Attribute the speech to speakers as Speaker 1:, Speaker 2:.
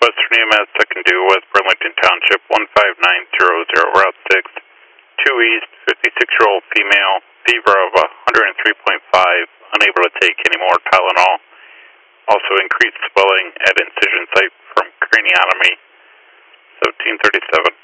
Speaker 1: Western EMS, second due, West Burlington Township, 15900, Route 6, 2 East, 56-year-old female, fever of 103.5, unable to take any more Tylenol. Also increased swelling at incision site from craniotomy, 1737.